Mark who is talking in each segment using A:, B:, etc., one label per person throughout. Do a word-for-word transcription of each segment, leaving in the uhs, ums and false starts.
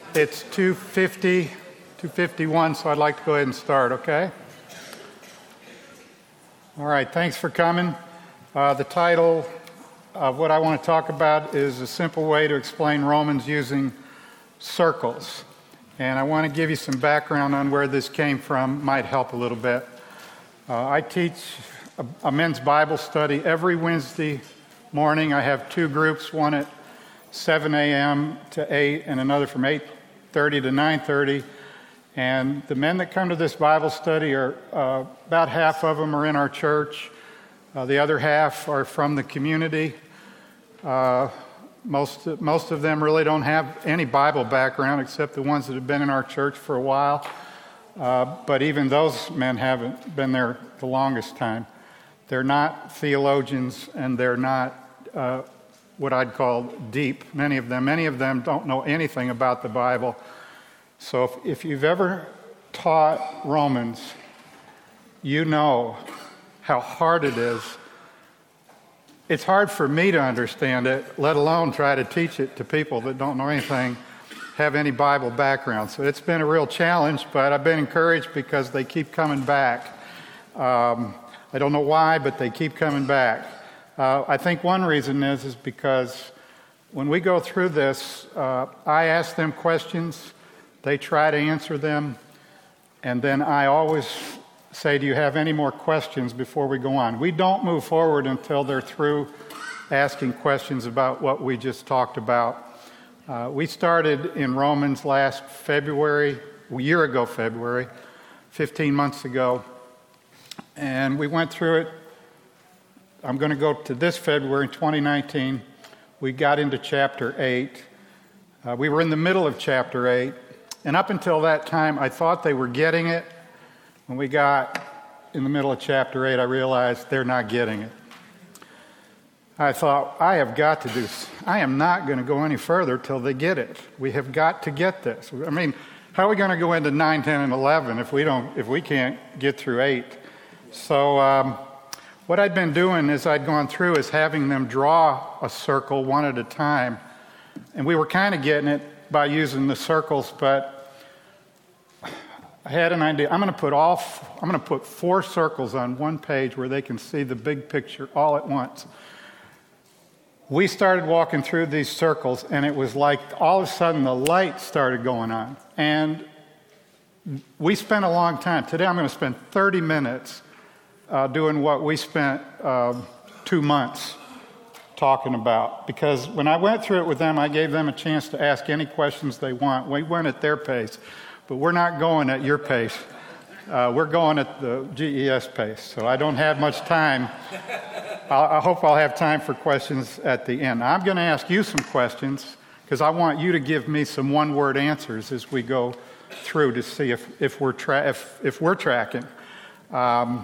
A: It's two fifty, two fifty-one, so I'd like to go ahead and start, okay? All right, thanks for coming. Uh, the title of what I want to talk about is a simple way to explain Romans using circles. And I want to give you some background on where this came from, might help a little bit. Uh, I teach a, a men's Bible study every Wednesday morning. I have two groups, one at seven a.m. to eight and another from eight thirty to nine thirty. And the men that come to this Bible study are, uh, about half of them are in our church. Uh, the other half are from the community. Uh, most, most of them really don't have any Bible background except the ones that have been in our church for a while. Uh, but even those men haven't been there the longest time. They're not theologians and they're not uh, what I'd call deep, many of them. Many of them don't know anything about the Bible. So if, if you've ever taught Romans, you know how hard it is. It's hard for me to understand it, let alone try to teach it to people that don't know anything, have any Bible background. So it's been a real challenge, but I've been encouraged because they keep coming back. Um, I don't know why, but they keep coming back. Uh, I think one reason is, is because when we go through this, uh, I ask them questions, they try to answer them, and then I always say, do you have any more questions before we go on? We don't move forward until they're through asking questions about what we just talked about. Uh, we started in Romans last February, a year ago February, fifteen months ago, and we went through it. I'm going to go to this February in twenty nineteen. We got into chapter eight. Uh, we were in the middle of chapter eight, and up until that time, I thought they were getting it. When we got in the middle of chapter eight, I realized they're not getting it. I thought, I have got to do this. I am not going to go any further till they get it. We have got to get this. I mean, how are we going to go into nine, ten, and eleven if we don't, if we can't get through eight? So um, what I'd been doing as I'd gone through is having them draw a circle one at a time, and we were kind of getting it by using the circles, but I had an idea. I'm going to put all. F- I'm going to put four circles on one page where they can see the big picture all at once. We started walking through these circles, and it was like all of a sudden the light started going on, and we spent a long time. Today I'm going to spend thirty minutes uh, doing what we spent uh, two months talking about. Because when I went through it with them, I gave them a chance to ask any questions they want. We went at their pace. But we're not going at your pace. Uh, we're going at the G E S pace. So I don't have much time. I'll, I hope I'll have time for questions at the end. I'm going to ask you some questions because I want you to give me some one-word answers as we go through to see if, if, we're, tra- if, if we're tracking. Um,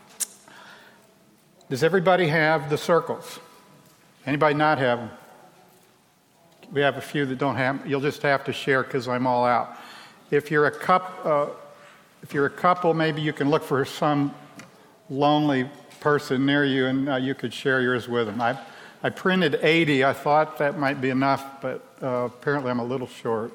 A: does everybody have the circles? Anybody not have them? We have a few that don't have them. You'll just have to share because I'm all out. If you're a cup, uh, if you're a couple, maybe you can look for some lonely person near you, and uh, you could share yours with them. I, I printed eighty. I thought that might be enough, but uh, apparently I'm a little short.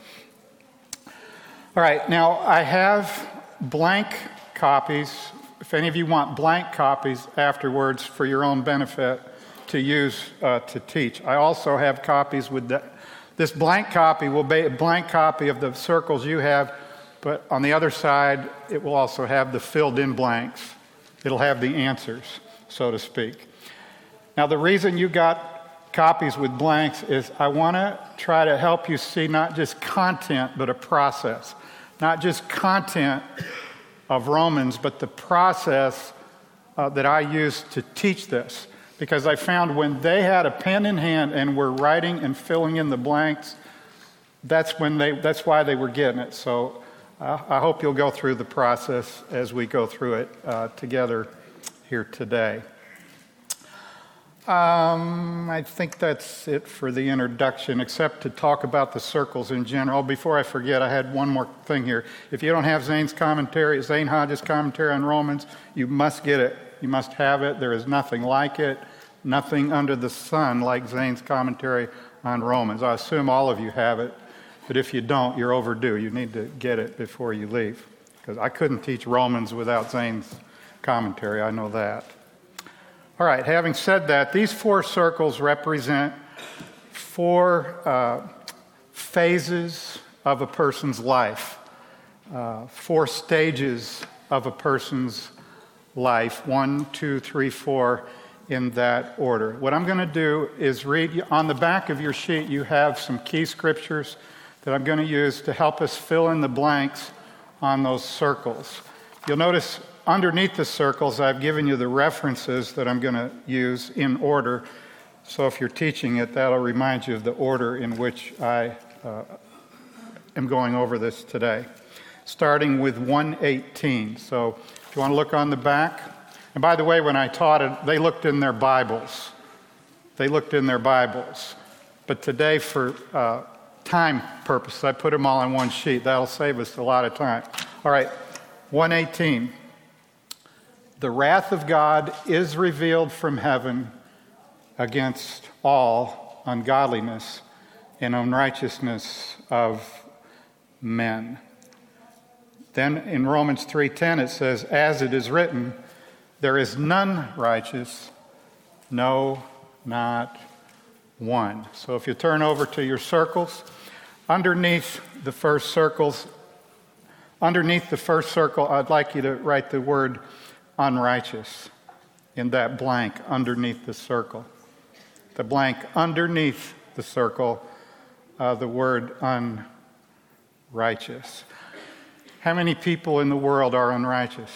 A: All right, now I have blank copies. If any of you want blank copies afterwards for your own benefit to use uh, to teach, I also have copies with that. This blank copy will be a blank copy of the circles you have, but on the other side, it will also have the filled-in blanks. It'll have the answers, so to speak. Now, the reason you got copies with blanks is I want to try to help you see not just content, but a process. Not just content of Romans, but the process uh, that I use to teach this. Because I found when they had a pen in hand and were writing and filling in the blanks, that's when they that's why they were getting it. So uh, I hope you'll go through the process as we go through it uh, together here today. Um, I think that's it for the introduction, except to talk about the circles in general. Before I forget, I had one more thing here. If you don't have Zane's commentary, Zane Hodges' commentary on Romans, you must get it. You must have it. There is nothing like it. Nothing under the sun like Zane's commentary on Romans. I assume all of you have it. But if you don't, you're overdue. You need to get it before you leave. Because I couldn't teach Romans without Zane's commentary. I know that. All right, having said that, these four circles represent four uh, phases of a person's life, uh, four stages of a person's life, one, two, three, four, in that order. What I'm going to do is read, on the back of your sheet, you have some key scriptures that I'm going to use to help us fill in the blanks on those circles. You'll notice underneath the circles, I've given you the references that I'm going to use in order. So if you're teaching it, that'll remind you of the order in which I uh, am going over this today. Starting with one eighteen. So if you want to look on the back. And by the way, when I taught it, they looked in their Bibles. They looked in their Bibles. But today, for uh, time purposes, I put them all on one sheet. That'll save us a lot of time. All right, one eighteen. The wrath of God is revealed from heaven against all ungodliness and unrighteousness of men. Then in Romans three ten it says, as it is written, there is none righteous, no, not one. So if you turn over to your circles, underneath the first circles, underneath the first circle, I'd like you to write the word unrighteous in that blank underneath the circle. The blank underneath the circle, uh, the word unrighteous. How many people in the world are unrighteous?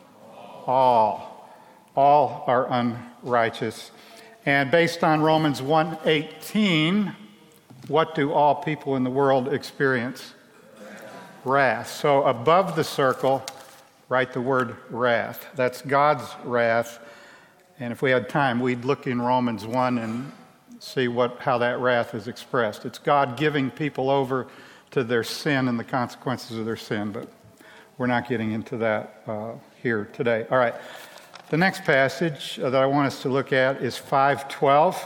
A: All. All are unrighteous. And based on Romans one eighteen, what do all people in the world experience? Wrath. So above the circle, write the word wrath. That's God's wrath. And if we had time, we'd look in Romans one and see what how that wrath is expressed. It's God giving people over to their sin and the consequences of their sin, but we're not getting into that uh, here today. All right. The next passage that I want us to look at is five twelve.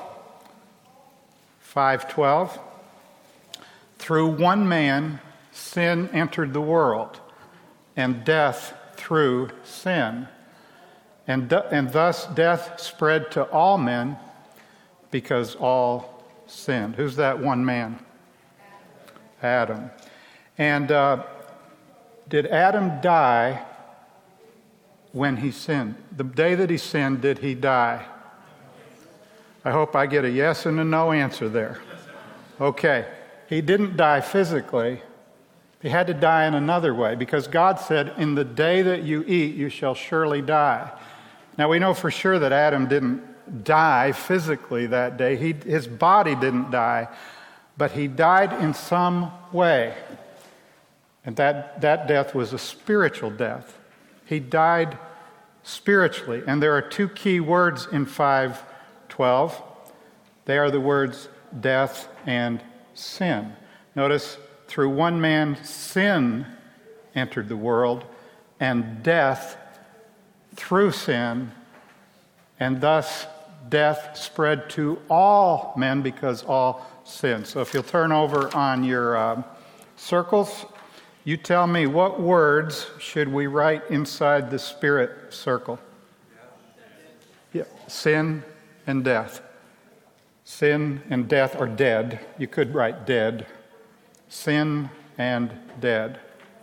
A: five twelve. Through one man, sin entered the world, and death through sin. And, and thus death spread to all men because all sinned. Who's that one man? Adam. And uh, did Adam die when he sinned? The day that he sinned, did he die? I hope I get a yes and a no answer there. Okay. He didn't die physically. He had to die in another way because God said, in the day that you eat, you shall surely die. Now we know for sure that Adam didn't die physically that day. He, his body didn't die, but he died in some way. And that, that death was a spiritual death. He died spiritually. And there are two key words in five twelve. They are the words death and sin. Notice, through one man, sin entered the world, and death through sin, and thus death spread to all men because all sinned. So if you'll turn over on your uh, circles, you tell me, what words should we write inside the spirit circle? Yeah. Sin and death. Sin and death are dead. You could write dead. Sin and dead.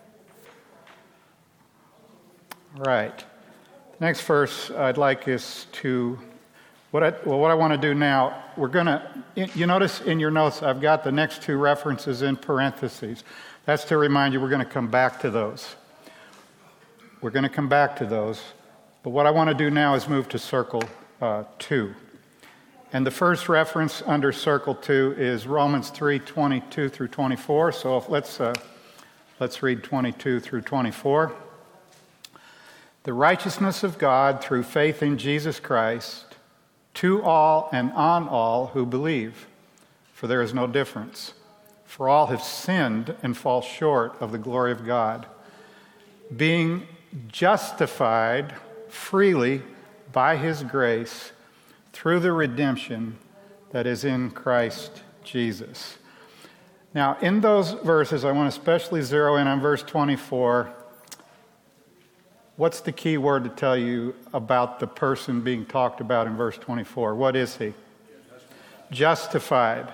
A: All right. The next verse I'd like is to, what I, well, what I want to do now, we're going to, you notice in your notes I've got the next two references in parentheses. That's to remind you we're going to come back to those. We're going to come back to those. But what I want to do now is move to circle uh, two. And the first reference under circle two is Romans three twenty-two through twenty-four. So if, let's, uh, let's read twenty-two through twenty-four. The righteousness of God through faith in Jesus Christ to all and on all who believe, for there is no difference. For all have sinned and fall short of the glory of God, being justified freely by his grace through the redemption that is in Christ Jesus. Now, in those verses, I want to especially zero in on verse twenty-four. What's the key word to tell you about the person being talked about in verse twenty-four? What is he? Justified.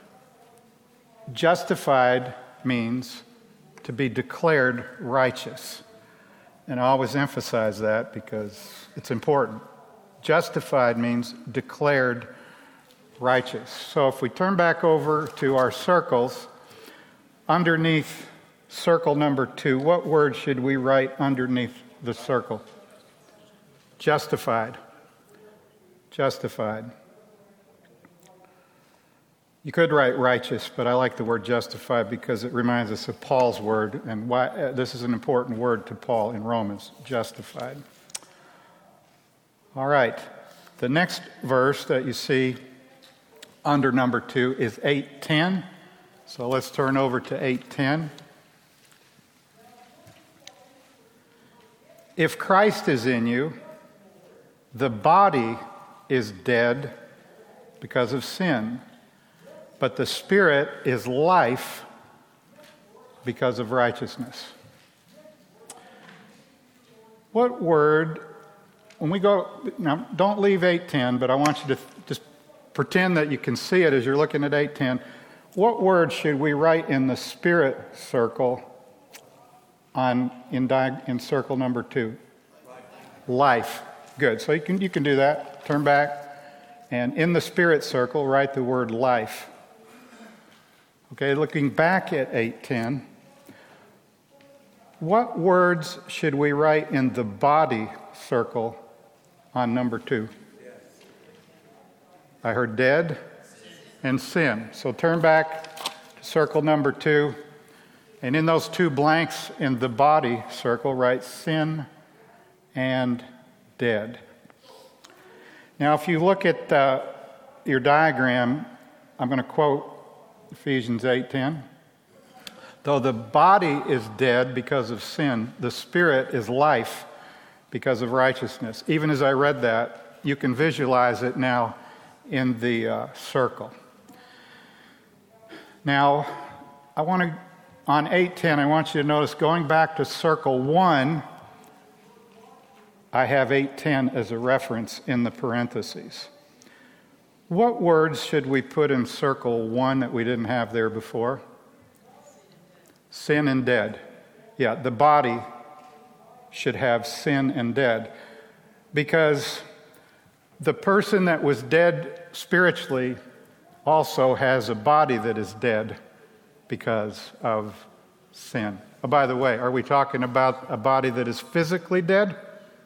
A: Justified means to be declared righteous. And I always emphasize that because it's important. Justified means declared righteous. So if we turn back over to our circles, underneath circle number two, what word should we write underneath the circle? Justified. Justified. You could write righteous, but I like the word justified because it reminds us of Paul's word, and why uh, this is an important word to Paul in Romans, justified. All right. The next verse that you see under number two is eight ten. So let's turn over to eight ten. If Christ is in you, the body is dead because of sin, but the Spirit is life because of righteousness. What word, when we go, now don't leave eight ten, but I want you to just pretend that you can see it as you're looking at eight ten. What word should we write in the Spirit circle on in, di, in circle number two? Life. Life. Good. So you can you can do that. Turn back, and in the Spirit circle, write the word life. Okay, looking back at eight ten, what words should we write in the body circle on number two? Yes. I heard dead and sin. So turn back to circle number two, and in those two blanks in the body circle, write sin and dead. Now, if you look at uh, your diagram, I'm going to quote Ephesians eight ten. Though the body is dead because of sin, the Spirit is life because of righteousness. Even as I read that, you can visualize it now in the uh, circle. Now, I want to, on eight ten, I want you to notice going back to circle one, I have eight ten as a reference in the parentheses. What words should we put in circle one that we didn't have there before? Sin and dead. Yeah, the body should have sin and dead. Because the person that was dead spiritually also has a body that is dead because of sin. Oh, by the way, are we talking about a body that is physically dead?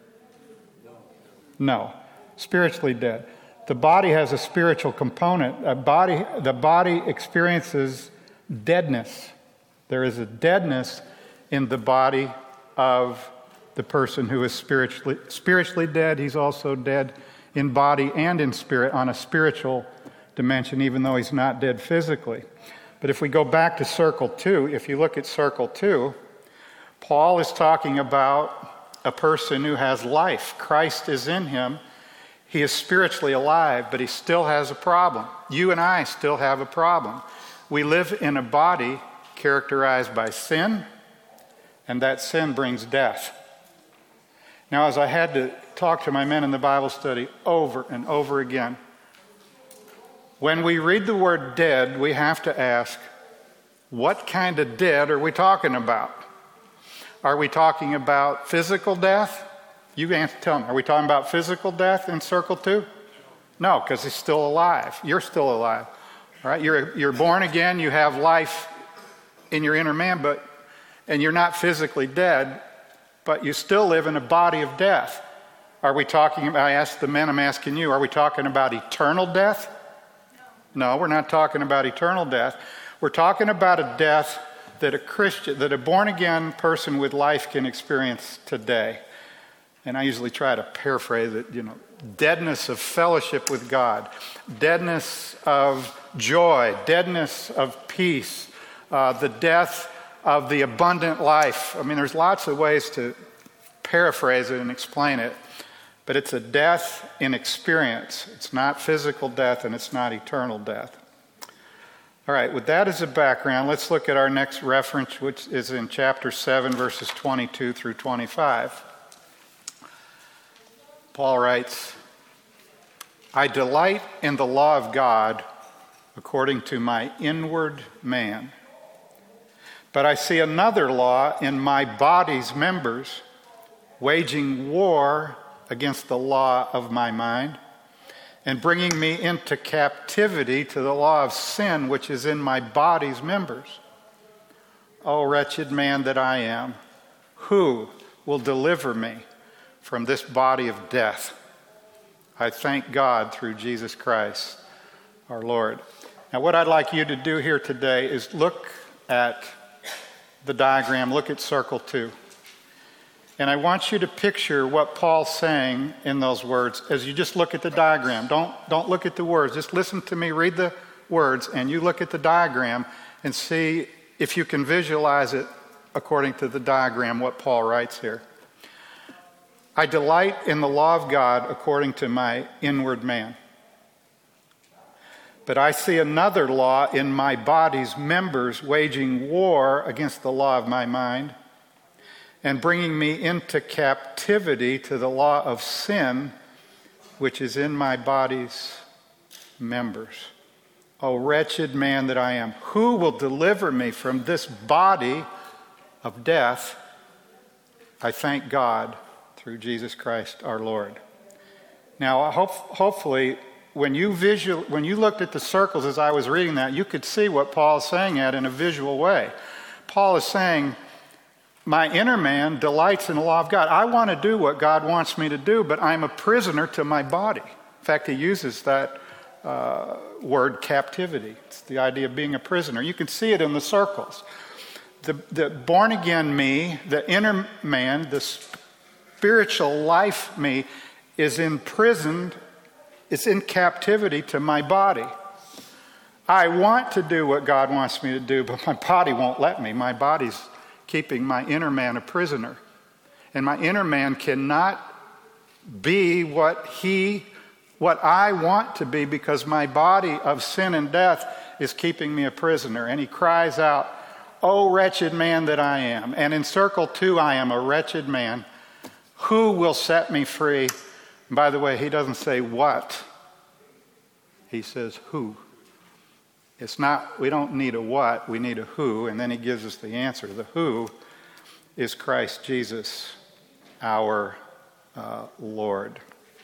A: No. Spiritually dead. The body has a spiritual component. A body, the body experiences deadness. There is a deadness in the body of the person who is spiritually spiritually dead. He's also dead in body and in spirit on a spiritual dimension, even though he's not dead physically. But if we go back to circle two, if you look at circle two, Paul is talking about a person who has life. Christ is in him. He is spiritually alive, but he still has a problem. You and I still have a problem. We live in a body characterized by sin, and that sin brings death. Now, as I had to talk to my men in the Bible study over and over again, when we read the word dead, we have to ask, what kind of dead are we talking about? Are we talking about physical death? You can tell me, are we talking about physical death in circle two? No, because he's still alive. You're still alive. All right? You're, you're born again, you have life in your inner man, but and you're not physically dead, but you still live in a body of death. Are we talking about, I asked the men, I'm asking you, are we talking about eternal death? No, we're not talking about eternal death. We're talking about a death that a Christian, that a born-again person with life can experience today. And I usually try to paraphrase it, you know, deadness of fellowship with God, deadness of joy, deadness of peace, uh, the death of the abundant life. I mean, there's lots of ways to paraphrase it and explain it, but it's a death in experience. It's not physical death and it's not eternal death. All right, with that as a background, let's look at our next reference, which is in chapter seven, verses twenty-two through twenty-five. Paul writes, I delight in the law of God according to my inward man. But I see another law in my body's members, waging war against the law of my mind, and bringing me into captivity to the law of sin which is in my body's members. O wretched man that I am, who will deliver me from this body of death? I thank God through Jesus Christ, our Lord. Now, what I'd like you to do here today is look at the diagram, look at circle two. And I want you to picture what Paul's saying in those words as you just look at the diagram. Don't, don't look at the words. Just listen to me, read the words, and you look at the diagram and see if you can visualize it according to the diagram, what Paul writes here. I delight in the law of God according to my inward man. But I see another law in my body's members waging war against the law of my mind and bringing me into captivity to the law of sin, which is in my body's members. O wretched man that I am, who will deliver me from this body of death? I thank God through Jesus Christ our Lord. Now, I hope, hopefully, when you visual, when you looked at the circles as I was reading that, you could see what Paul is saying at in a visual way. Paul is saying, my inner man delights in the law of God. I want to do what God wants me to do, but I'm a prisoner to my body. In fact, he uses that uh, word captivity. It's the idea of being a prisoner. You can see it in the circles. The, the born-again me, the inner man, the spiritual life me, is imprisoned, it's in captivity to my body. I want to do what God wants me to do, but my body won't let me. My body's keeping my inner man a prisoner. And my inner man cannot be what he, what I want to be, because my body of sin and death is keeping me a prisoner. And he cries out, "O wretched man that I am." And in circle two, I am a wretched man. Who will set me free? And by the way, he doesn't say what. He says who. It's not, we don't need a what, we need a who, and then he gives us the answer. The who is Christ Jesus, our uh, Lord.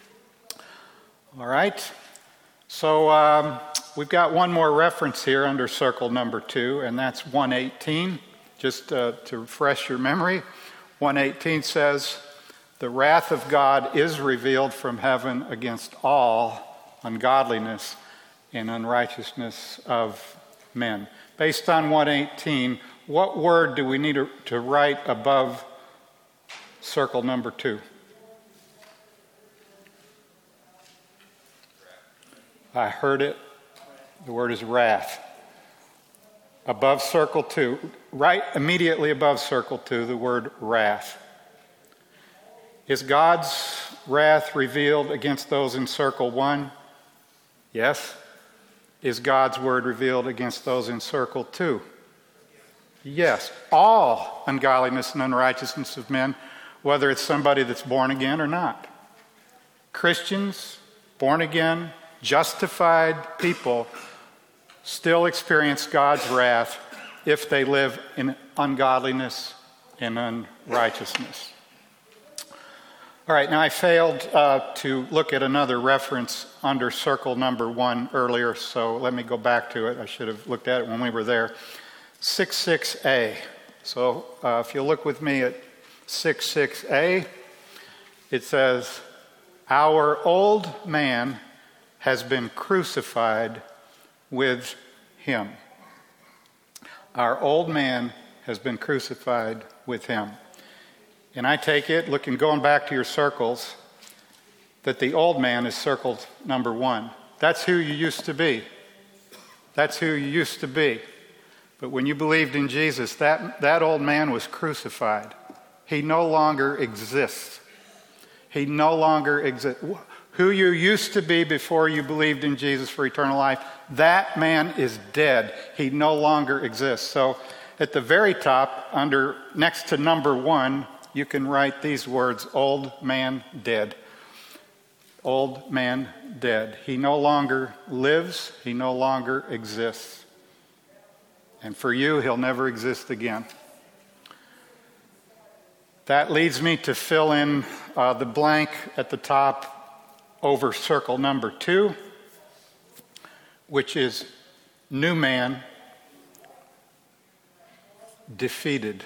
A: All right, so um, we've got one more reference here under circle number two, and that's one eighteen. Just uh, to refresh your memory, one eighteen says, "The wrath of God is revealed from heaven against all ungodliness and unrighteousness of men." Based on one eighteen, what word do we need to, to write above circle number two? I heard it. The word is wrath. Above circle two, right immediately above circle two, the word wrath. Is God's wrath revealed against those in circle one? Yes. Is God's word revealed against those in circle two? Yes. All ungodliness and unrighteousness of men, whether it's somebody that's born again or not. Christians, born again, justified people still experience God's wrath if they live in ungodliness and unrighteousness. All right, now I failed uh, to look at another reference under circle number one earlier, so let me go back to it. I should have looked at it when we were there. six six A. So uh, if you look with me at six six A, it says, "Our old man has been crucified with him." Our old man has been crucified with him. And I take it, looking, going back to your circles, that the old man is circled number one. That's who you used to be. That's who you used to be. But when you believed in Jesus, that, that old man was crucified. He no longer exists. He no longer exists. who you used to be before you believed in Jesus for eternal life, that man is dead. He no longer exists. So at the very top, under next to number one, you can write these words, old man dead. Old man dead. He no longer lives. He no longer exists. And for you, he'll never exist again. That leads me to fill in uh, the blank at the top over circle number two, which is new man defeated.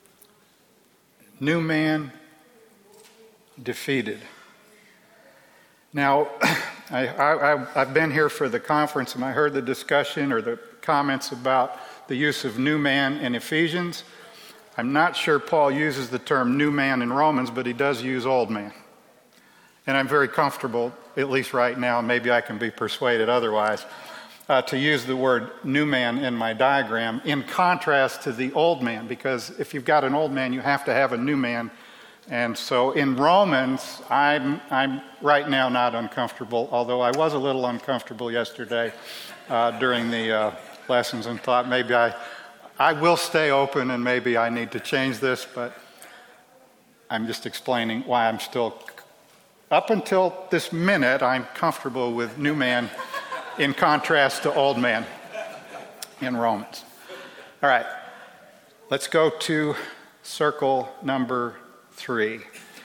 A: New man defeated. Now, I, I, I've been here for the conference and I heard the discussion or the comments about the use of new man in Ephesians. I'm not sure Paul uses the term new man in Romans, but he does use old man. And I'm very comfortable, at least right now, maybe I can be persuaded otherwise, uh, to use the word new man in my diagram in contrast to the old man, because if you've got an old man, you have to have a new man. And so in Romans, I'm, I'm right now not uncomfortable, although I was a little uncomfortable yesterday uh, during the uh, lessons and thought maybe I, I will stay open and maybe I need to change this, but I'm just explaining why I'm still, up until this minute, I'm comfortable with new man in contrast to old man in Romans. All right, let's go to circle number three.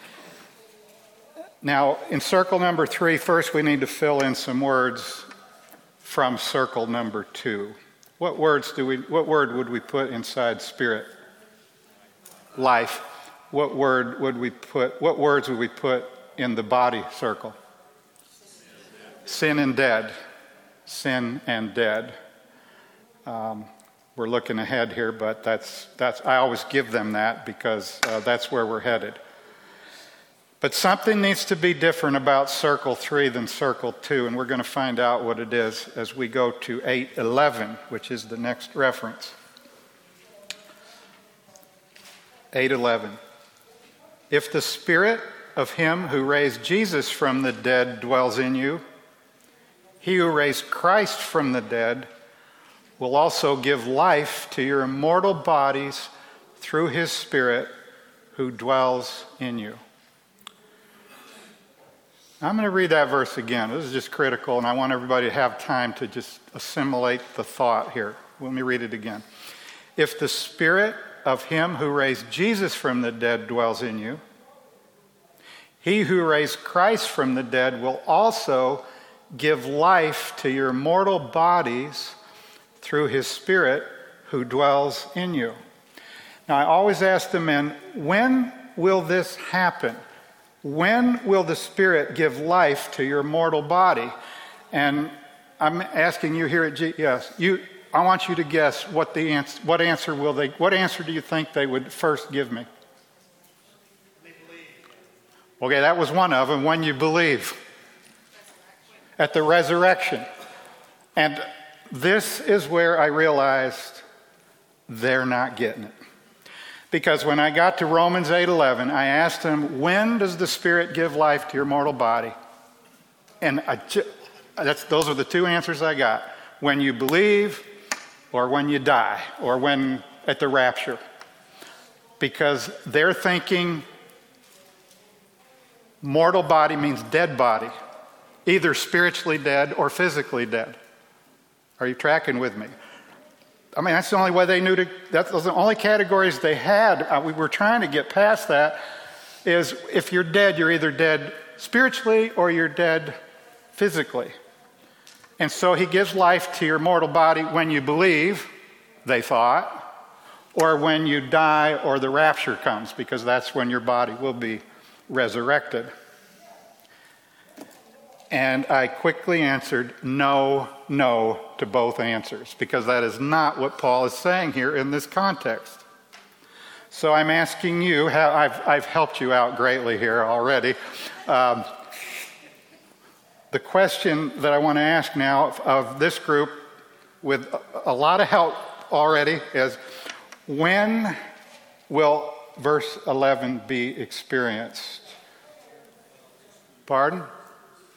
A: Now, in circle number three, first we need to fill in some words from circle number two. What words do we, what word would we put inside spirit? Life. What word would we put, what words would we put in the body circle? Sin and dead. Sin and dead. Um, we're looking ahead here, but that's, that's, I always give them that because uh, that's where we're headed. But something needs to be different about circle three than circle two, and we're going to find out what it is as we go to eight eleven, which is the next reference. eight eleven. If the spirit of him who raised Jesus from the dead dwells in you, he who raised Christ from the dead will also give life to your immortal bodies through his Spirit who dwells in you. I'm going to read that verse again. This is just critical, and I want everybody to have time to just assimilate the thought here. Let me read it again. If the Spirit of him who raised Jesus from the dead dwells in you, he who raised Christ from the dead will also give life to your mortal bodies through his Spirit who dwells in you. Now, I always ask the men, when will this happen? When will the Spirit give life to your mortal body? And I'm asking you here at G, yes, you, I want you to guess what the answer, what answer will they, what answer do you think they would first give me? They believe. Okay, that was one of them, when you believe. At the resurrection. And this is where I realized they're not getting it. Because when I got to Romans eight eleven, I asked them, when does the Spirit give life to your mortal body? And I ju- that's, those are the two answers I got. When you believe, or when you die, or when at the rapture. Because they're thinking mortal body means dead body. Either spiritually dead or physically dead. Are you tracking with me? I mean, that's the only way they knew to, that's those are the only categories they had. Uh, we were trying to get past that, is if you're dead, you're either dead spiritually or you're dead physically. And so he gives life to your mortal body when you believe, they thought, or when you die or the rapture comes, because that's when your body will be resurrected. And I quickly answered no, no to both answers, because that is not what Paul is saying here in this context. So I'm asking you, how I've, I've helped you out greatly here already. Um, the question that I want to ask now of, of this group, with a, a lot of help already, is when will verse eleven be experienced? Pardon?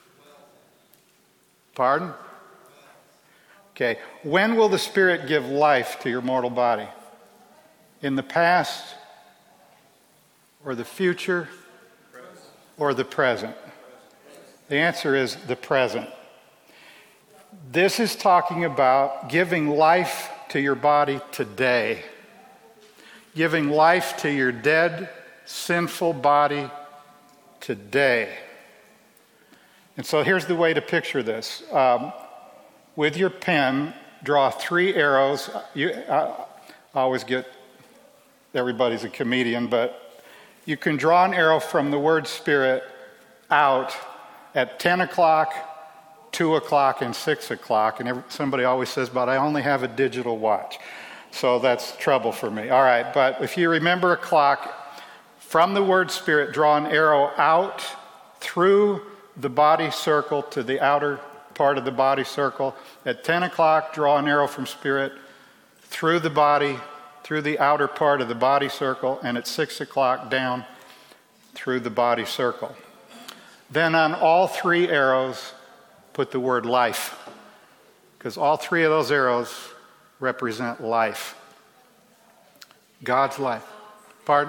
A: Pardon? Okay. When will the Spirit give life to your mortal body? In the past, or the future, or the present? The answer is the present. This is talking about giving life to your body today. Giving life to your dead, sinful body today. And so here's the way to picture this. Um, with your pen, draw three arrows. You, I, I always get, everybody's a comedian, but you can draw an arrow from the word Spirit out at ten o'clock, two o'clock, and six o'clock. And every, somebody always says, but I only have a digital watch. So that's trouble for me. All right, but if you remember a clock, from the word Spirit, draw an arrow out through the body circle to the outer part of the body circle. At ten o'clock, draw an arrow from Spirit through the body, through the outer part of the body circle, and at six o'clock down through the body circle. Then on all three arrows, put the word life, because all three of those arrows represent life. God's life. Pardon?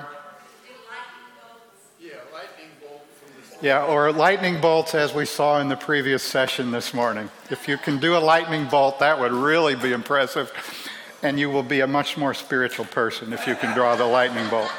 B: Yeah, lightning bolt from the
A: Yeah, or lightning bolts as we saw in the previous session this morning. If you can do a lightning bolt, that would really be impressive. And you will be a much more spiritual person if you can draw the lightning bolt.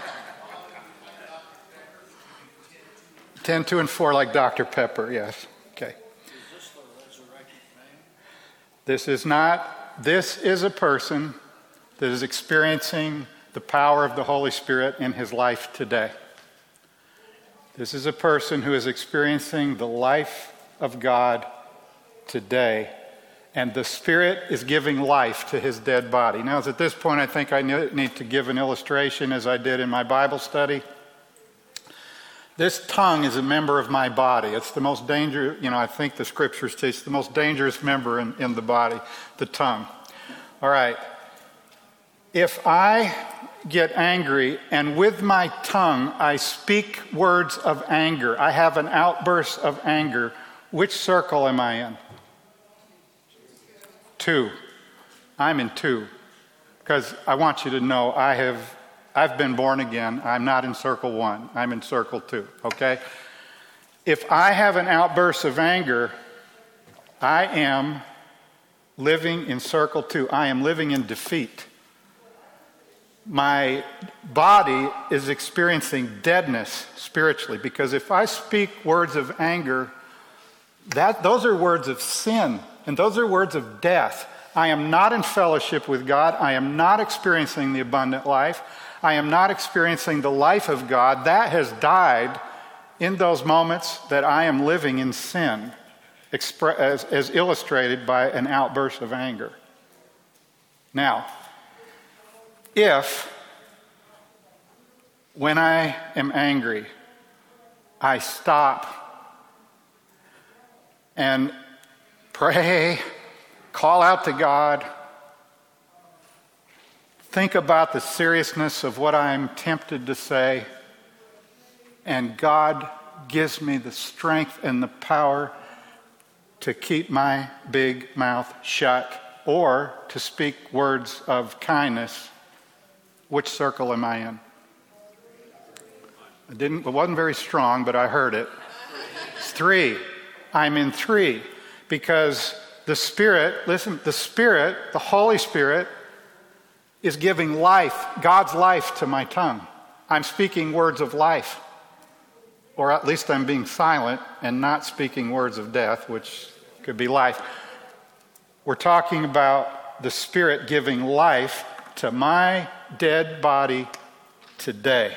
A: ten, two, and four like Doctor Pepper, yes. Okay.
B: Is this the resurrected man?
A: This is not, this is a person that is experiencing the power of the Holy Spirit in his life today. This is a person who is experiencing the life of God today, and the Spirit is giving life to his dead body. Now, at this point, I think I need to give an illustration as I did in my Bible study. This tongue is a member of my body. It's the most dangerous, you know, I think the scriptures teach the most dangerous member in, in the body, the tongue. All right. If I get angry and with my tongue I speak words of anger, I have an outburst of anger, which circle am I in? Two. I'm in two. Because I want you to know I have I've been born again. I'm not in circle one. I'm in circle two, okay? If I have an outburst of anger, I am living in circle two. I am living in defeat. My body is experiencing deadness spiritually, because if I speak words of anger, that those are words of sin, and those are words of death. I am not in fellowship with God. I am not experiencing the abundant life. I am not experiencing the life of God. That has died in those moments that I am living in sin, as, as illustrated by an outburst of anger. Now, if, when I am angry, I stop and pray, call out to God, think about the seriousness of what I'm tempted to say, and God gives me the strength and the power to keep my big mouth shut or to speak words of kindness, which circle am I in? I didn't, it wasn't very strong, but I heard it. It's three. I'm in three because the Spirit, listen, the Spirit, the Holy Spirit, is giving life, God's life to my tongue. I'm speaking words of life. Or at least I'm being silent and not speaking words of death, which could be life. We're talking about the Spirit giving life to my dead body today.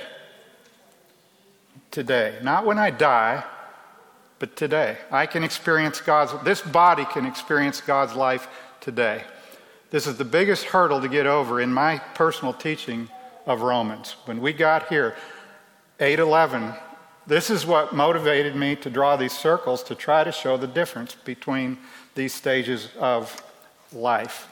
A: Today. Not when I die, but today. I can experience God's, this body can experience God's life today. This is the biggest hurdle to get over in my personal teaching of Romans. When we got here, eight eleven, this is what motivated me to draw these circles to try to show the difference between these stages of life.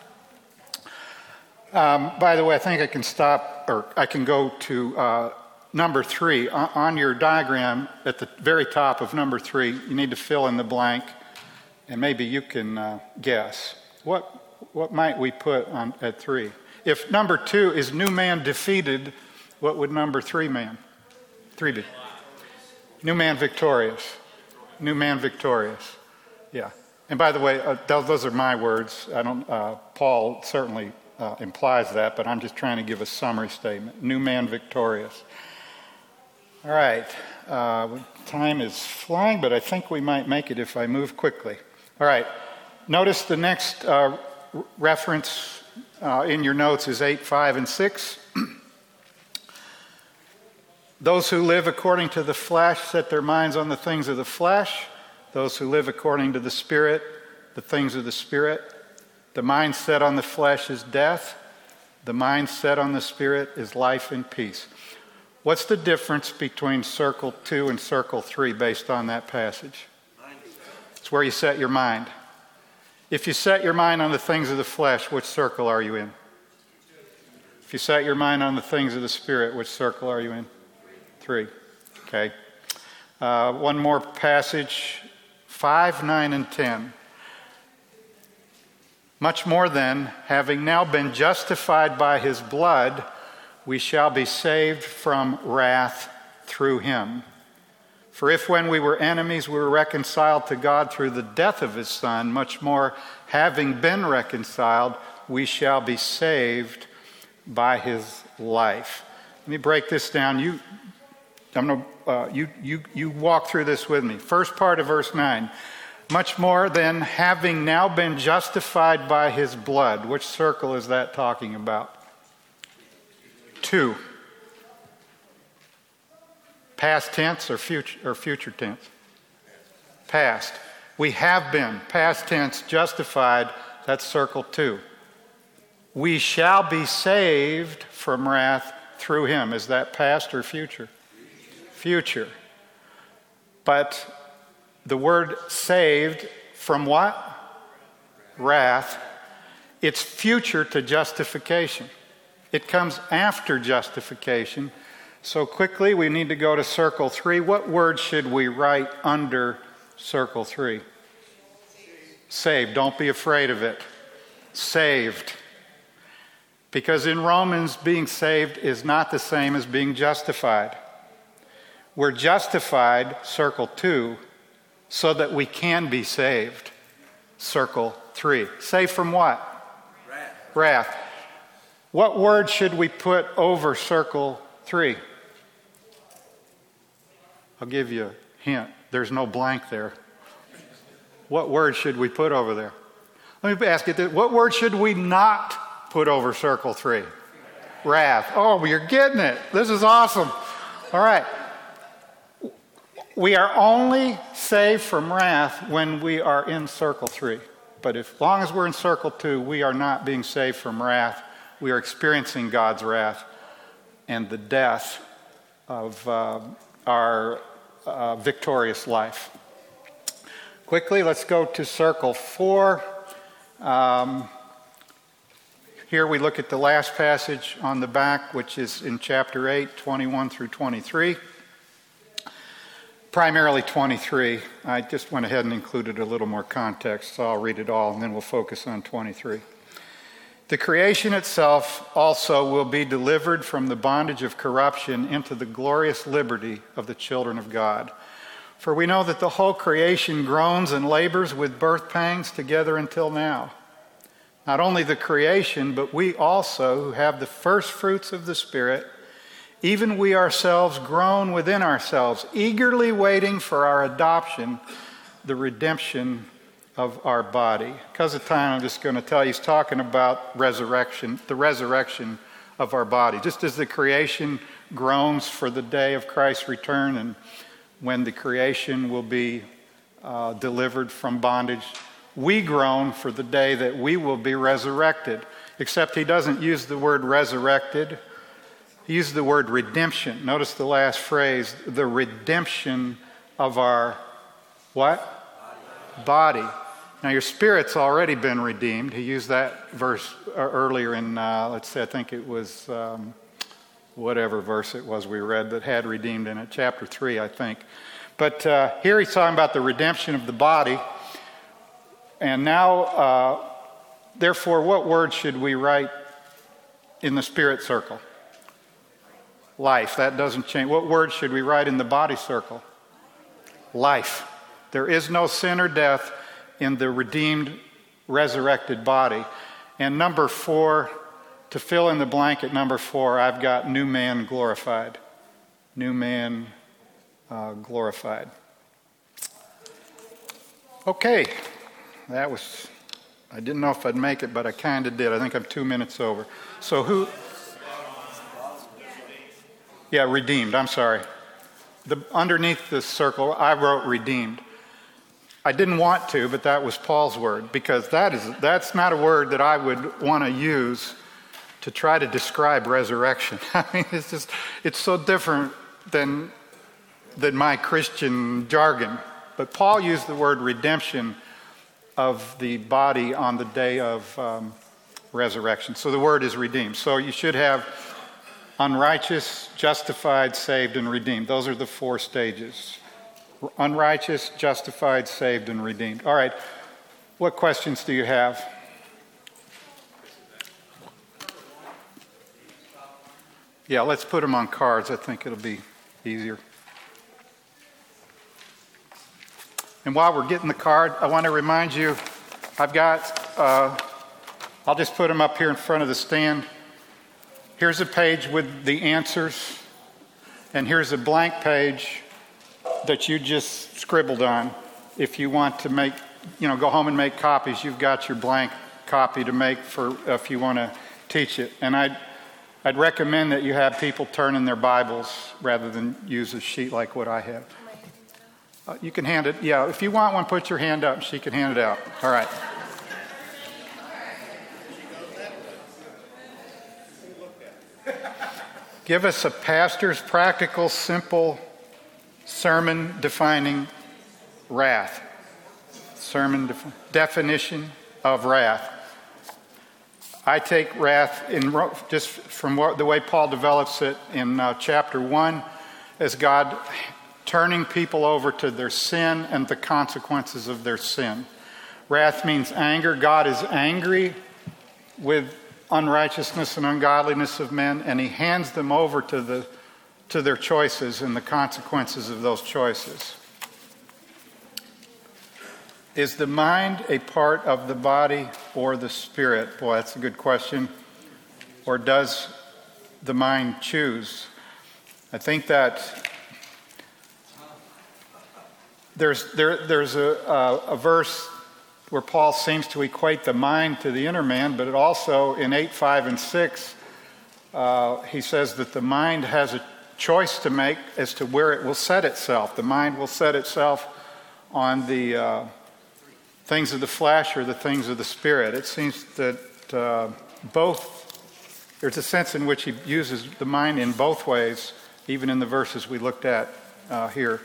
A: Um, by the way, I think I can stop, or I can go to uh, number three. On your diagram, at the very top of number three, you need to fill in the blank And maybe you can uh, guess. What what might we put on at three? If number two is new man defeated, what would number three man? Three be? New man victorious. New man victorious. Yeah. And by the way, uh, those are my words. I don't. Uh, Paul certainly uh, implies that, but I'm just trying to give a summary statement. New man victorious. All right. Uh, time is flying, but I think we might make it if I move quickly. All right. Notice the next uh, reference uh, in your notes is eight, five, and six. Those who live according to the flesh set their minds on the things of the flesh. Those who live according to the Spirit, the things of the Spirit. The mind set on the flesh is death. The mind set on the Spirit is life and peace. What's the difference between circle two and circle three based on that passage? It's where you set your mind. If you set your mind on the things of the flesh, which circle are you in? If you set your mind on the things of the Spirit, which circle are you in? Three. Okay. Uh, one more passage, five, nine, and ten. Much more then, having now been justified by his blood, we shall be saved from wrath through him. For if when we were enemies we were reconciled to God through the death of his Son, much more, having been reconciled, we shall be saved by his life. Let me break this down. You, I'm gonna, uh, you, you, you walk through this with me. First part of verse nine. Much more than having now been justified by his blood. Which circle is that talking about? Two. Past tense or future, or future tense? Past. We have been, past tense, justified. That's circle two. We shall be saved from wrath through him. Is that past or future? Future. But the word saved from what? Wrath. It's future to justification. It comes after justification. So quickly, we need to go to circle three. What word should we write under circle three? Saved. Don't be afraid of it. Saved. Because in Romans, being saved is not the same as being justified. We're justified, circle two, so that we can be saved, circle three. Saved from what?
B: Wrath.
A: Wrath. What word should we put over circle three? I'll give you a hint. There's no blank there. What word should we put over there? Let me ask you this. What word should we not put over circle three? Wrath. Oh, you're getting it. This is awesome. All right. We are only saved from wrath when we are in circle three. But as long as we're in circle two, we are not being saved from wrath. We are experiencing God's wrath and the death of uh, our uh, victorious life. Quickly, let's go to circle four. Um, here we look at the last passage on the back, which is in chapter eight, twenty-one through twenty-three. Primarily twenty-three. I just went ahead and included a little more context, so I'll read it all, and then we'll focus on twenty-three. The creation itself also will be delivered from the bondage of corruption into the glorious liberty of the children of God. For we know that the whole creation groans and labors with birth pangs together until now. Not only the creation, but we also who have the first fruits of the Spirit, even we ourselves groan within ourselves, eagerly waiting for our adoption, the redemption of our body. Because of time, I'm just going to tell you, he's talking about resurrection, the resurrection of our body. Just as the creation groans for the day of Christ's return and when the creation will be uh, delivered from bondage, we groan for the day that we will be resurrected. Except he doesn't use the word resurrected. He uses the word redemption. Notice the last phrase, the redemption of our what? Body. Now your spirit's already been redeemed. He used that verse earlier in, uh, let's say, I think it was um, whatever verse it was we read that had redeemed in it, chapter three, I think. But uh, here he's talking about the redemption of the body. And now, uh, therefore, what word should we write in the spirit circle? Life. That doesn't change. What word should we write in the body circle? Life. There is no sin or death in the redeemed, resurrected body. And number four, to fill in the blank at number four, I've got new man glorified. New man uh, glorified. Okay, that was, I didn't know if I'd make it, but I kind of did. I think I'm two minutes over. So who? Yeah, redeemed, I'm sorry. The, underneath the circle, I wrote redeemed. I didn't want to, but that was Paul's word, because that is, that's not a word that I would want to use to try to describe resurrection. I mean, it's just, it's so different than, than my Christian jargon. But Paul used the word redemption of the body on the day of um, resurrection. So the word is redeemed. So you should have unrighteous, justified, saved, and redeemed. Those are the four stages. Unrighteous, justified, saved, and redeemed. All right, what questions do you have? Yeah, let's put them on cards. I think it'll be easier. And while we're getting the card, I want to remind you, I've got, uh, I'll just put them up here in front of the stand. Here's a page with the answers, and here's a blank page that you just scribbled on. If you want to make, you know, go home and make copies, you've got your blank copy to make for if you want to teach it. And I'd, I'd recommend that you have people turn in their Bibles rather than use a sheet like what I have. Uh, you can hand it, yeah, if you want one, put your hand up and she can hand it out. All right. Give us a pastor's practical, simple sermon defining wrath. Sermon def- definition of wrath. I take wrath in just from what, the way Paul develops it in uh, chapter one as God turning people over to their sin and the consequences of their sin. Wrath means anger. God is angry with unrighteousness and ungodliness of men, and he hands them over to the to their choices and the consequences of those choices. Is the mind a part of the body or the spirit? Boy, that's a good question. Or does the mind choose? I think that there's there there's a, a, a verse where Paul seems to equate the mind to the inner man, but it also in eight, five, and six, uh, he says that the mind has a choice to make as to where it will set itself. The mind will set itself on the uh, things of the flesh or the things of the spirit. It seems that uh, both, there's a sense in which he uses the mind in both ways, even in the verses we looked at uh, here.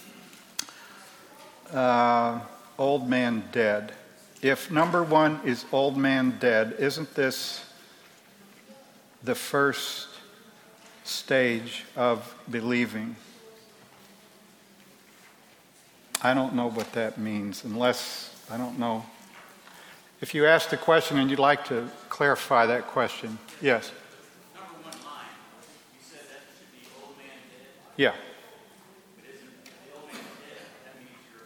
A: Uh, old man dead. If number one is old man dead, isn't this the first stage of believing? I don't know what that means unless, I don't know. If you asked a question and you'd like to clarify that question, yes?
B: Number one line, you said that should be old man dead.
A: Yeah.
B: But isn't the old man dead? That means you're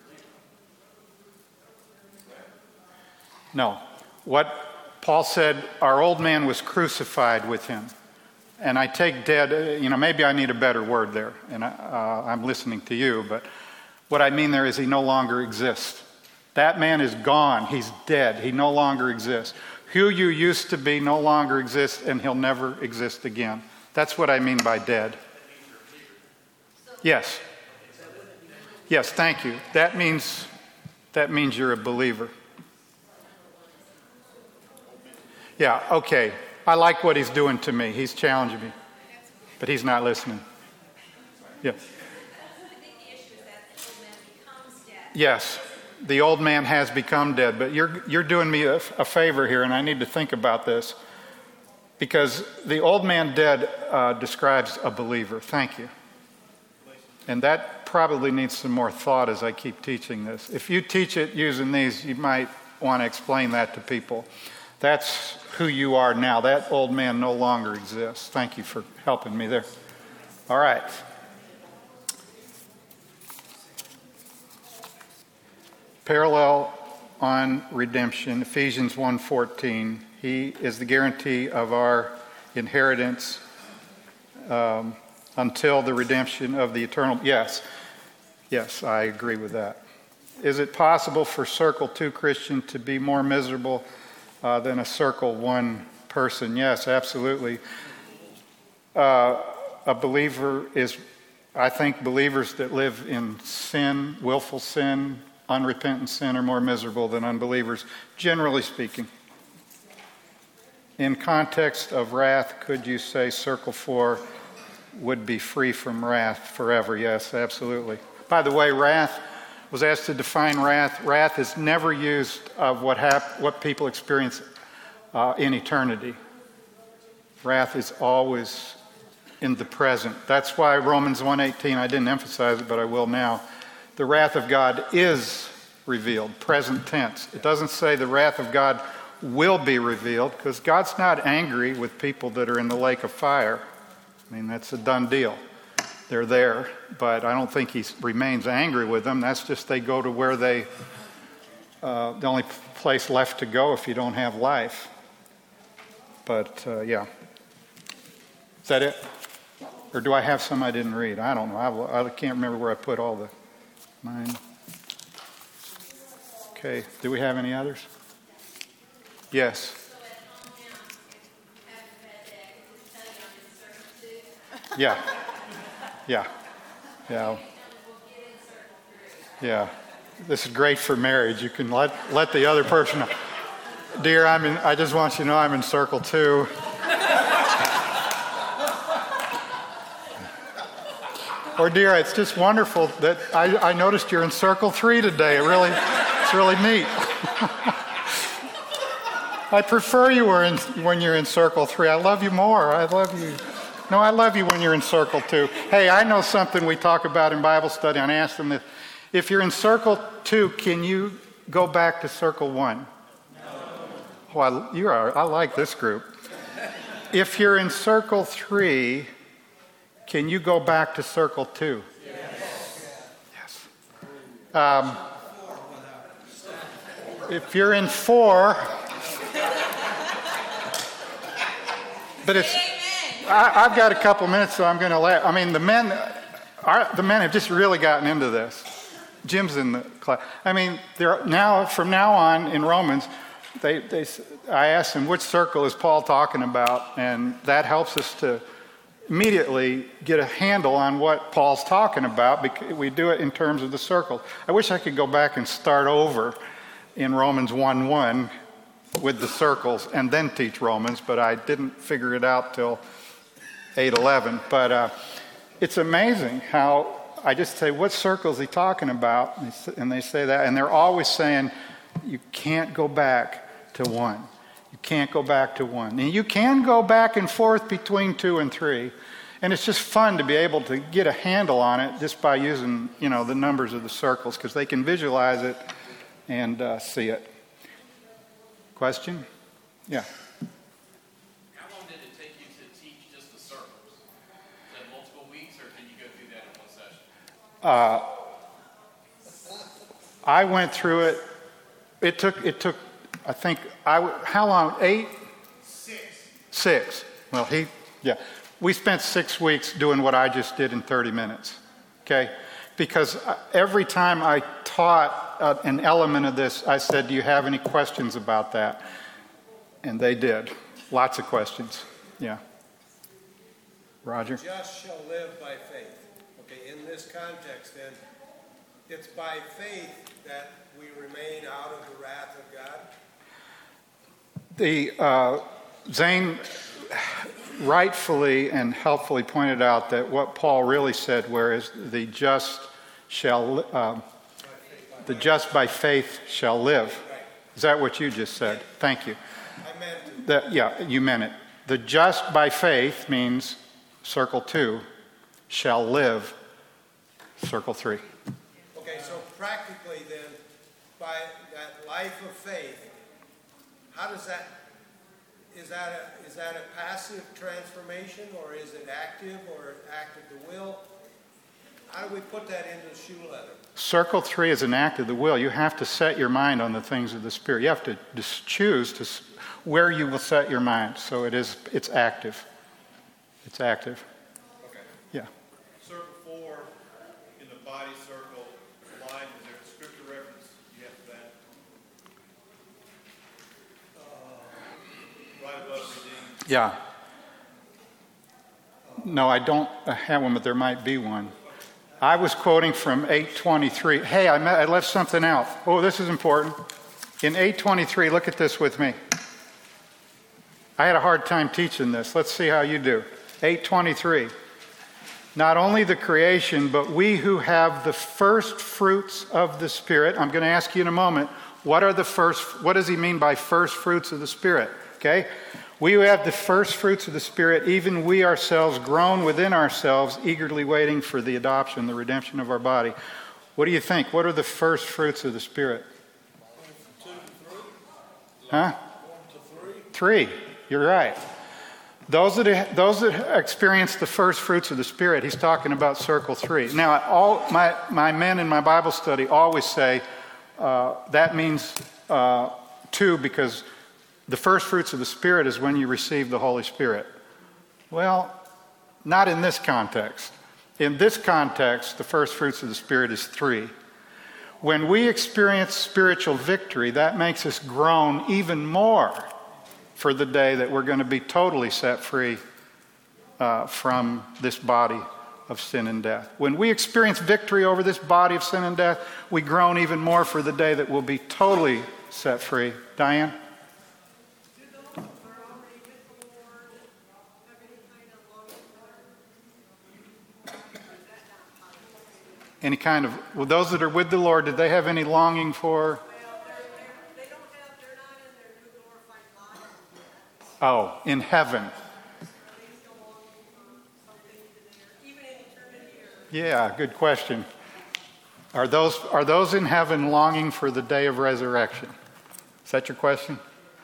B: a believer.
A: No. What Paul said, our old man was crucified with him. And I take dead, you know, maybe I need a better word there, and I, uh, I'm listening to you, but what I mean there is he no longer exists. That man is gone. He's dead. He no longer exists. Who you used to be no longer exists, and he'll never exist again. That's what I mean by dead. Yes. Yes, thank you. That means, that means you're a believer. Yeah, okay. I like what he's doing to me. He's challenging me. But he's not listening. Yeah. Yes, the old man has become dead. But you're you're doing me a, a favor here, and I need to think about this. Because the old man dead uh, describes a believer. Thank you. And that probably needs some more thought as I keep teaching this. If you teach it using these, you might want to explain that to people. That's who you are now. That old man no longer exists. Thank you for helping me there. All right. Parallel on redemption, Ephesians one fourteen. He is the guarantee of our inheritance um, until the redemption of the eternal. Yes, yes, I agree with that. Is it possible for Circle two Christian to be more miserable uh, than a Circle one person? Yes, absolutely. Uh, a believer is, I think believers that live in sin, willful sin, unrepentant sin are more miserable than unbelievers, generally speaking. In context of wrath, could you say Circle four would be free from wrath forever? Yes, absolutely. By the way, wrath was asked to define wrath. Wrath is never used of what hap- what people experience uh, in eternity. Wrath is always in the present. That's why Romans one eighteen, I didn't emphasize it, but I will now. The wrath of God is revealed, present tense. It doesn't say the wrath of God will be revealed, because God's not angry with people that are in the lake of fire. I mean, that's a done deal. They're there, but I don't think he remains angry with them. That's just they go to where they, uh, the only place left to go if you don't have life. But, uh, yeah. Is that it? Or do I have some I didn't read? I don't know. I, I can't remember where I put all the mine. Okay. Do we have any others? Yes. Yeah. Yeah. Yeah. Yeah. This is great for marriage. You can let let the other person know. Dear, I'm in, I just want you to know I'm in Circle two. Or dear, it's just wonderful that I, I noticed you're in Circle three today. It really, it's really neat. I prefer you were in, when you're in Circle three. I love you more. I love you. No, I love you when you're in Circle two. Hey, I know something we talk about in Bible study. I asked them if, if you're in Circle two, can you go back to Circle one? No. Oh, I, you are. I like this group. If you're in Circle three, can you go back to Circle two? Yes. Yes. Um, if you're in four, but it's. I, I've got a couple minutes, so I'm going to let. I mean, the men, our, the men have just really gotten into this. Jim's in the class. I mean, they're now from now on in Romans. They, they. I asked them which circle is Paul talking about, and that helps us to immediately get a handle on what Paul's talking about, because we do it in terms of the circles. I wish I could go back and start over in Romans one one with the circles and then teach Romans, but I didn't figure it out till eight eleven. But uh, it's amazing how I just say, what circle is he talking about? And they say that, and they're always saying, you can't go back to one. You can't go back to one. And you can go back and forth between two and three. And it's just fun to be able to get a handle on it just by using, you know, the numbers of the circles, because they can visualize it and uh, see it. Question? Yeah.
B: How long did it take you to teach just the circles? Is that multiple weeks, or can you go through that in one session?
A: Uh, I went through it. It took, it took, I think, I, how long? Eight?
B: Six.
A: Six. Well, he, yeah. We spent six weeks doing what I just did in thirty minutes, okay? Because every time I taught uh, an element of this, I said, do you have any questions about that? And they did. Lots of questions. Yeah. Roger?
C: The just shall live by faith. Okay, in this context, then, it's by faith that we remain out of the wrath of God?
A: The uh, Zane rightfully and helpfully pointed out that what Paul really said, whereas the just shall, uh, the just by faith shall live. Is that what you just said? Thank you.
C: I meant
A: The, yeah, you meant it. The just by faith means circle two, shall live, circle three.
C: Okay, so practically then, by that life of faith, how does that, is that a, is that a passive transformation, or is it active, or act of the will? How do we put that into the shoe leather?
A: Circle three is an act of the will. You have to set your mind on the things of the Spirit. You have to just choose to s- where you will set your mind. So it is, it's active. It's active.
C: Okay.
A: Yeah.
D: Circle four in the body circle line, is there a scripture reference you have for that? Uh, right above redeemed.
A: Yeah. No, I don't have one, but there might be one. I was quoting from eight twenty-three. Hey, I, met, I left something out. Oh, this is important. In eight twenty-three, look at this with me. I had a hard time teaching this. Let's see how you do. eight twenty-three. Not only the creation, but we who have the first fruits of the Spirit. I'm going to ask you in a moment, what are the first, what does he mean by first fruits of the Spirit? Okay? We who have the first fruits of the Spirit, even we ourselves groan within ourselves, eagerly waiting for the adoption, the redemption of our body. What do you think? What are the first fruits of the Spirit? Huh? Three. You're right. Those that, those that experience the first fruits of the Spirit, he's talking about circle three. Now, all my, my men in my Bible study always say uh, that means uh, two, because the first fruits of the Spirit is when you receive the Holy Spirit. Well, not in this context. In this context, the first fruits of the Spirit is three. When we experience spiritual victory, that makes us groan even more for the day that we're going to be totally set free uh, from this body of sin and death. When we experience victory over this body of sin and death, we groan even more for the day that we'll be totally set free. Diane? Any kind of, well, those that are with the Lord, did they have any longing for? Oh, in heaven. Yeah, good question. Are those, are those in heaven longing for the day of resurrection? Is that your question?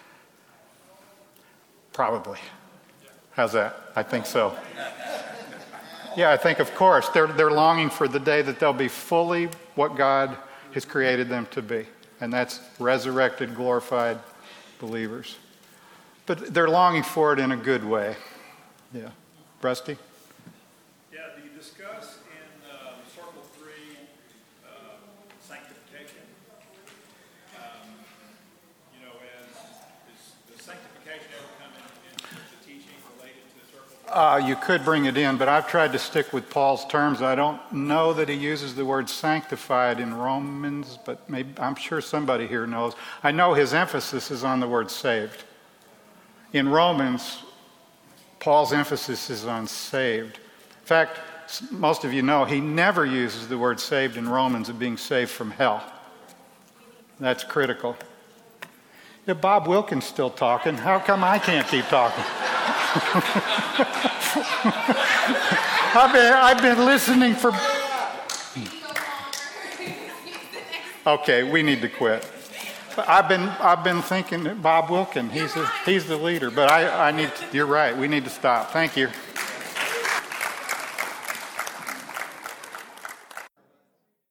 A: Probably. How's that? I think so. Yeah, I think, of course, they're, they're longing for the day that they'll be fully what God has created them to be. And that's resurrected, glorified believers. But they're longing for it in a good way. Yeah. Rusty?
D: Yeah, do you discuss in um, circle three uh, sanctification? Um, you know, as is, does sanctification ever come in, in the teaching related to circle three?
A: Uh, you could bring it in, but I've tried to stick with Paul's terms. I don't know that he uses the word sanctified in Romans, but maybe, I'm sure somebody here knows. I know his emphasis is on the word saved. In Romans, Paul's emphasis is on saved. In fact, most of you know he never uses the word saved in Romans of being saved from hell. That's critical. Yeah, Bob Wilkins still talking. How come I can't keep talking? I've been, I've been listening for... Okay, we need to quit. I've been I've been thinking that Bob Wilkins, he's a, he's the leader, but I, I need to, you're right, we need to stop. Thank you.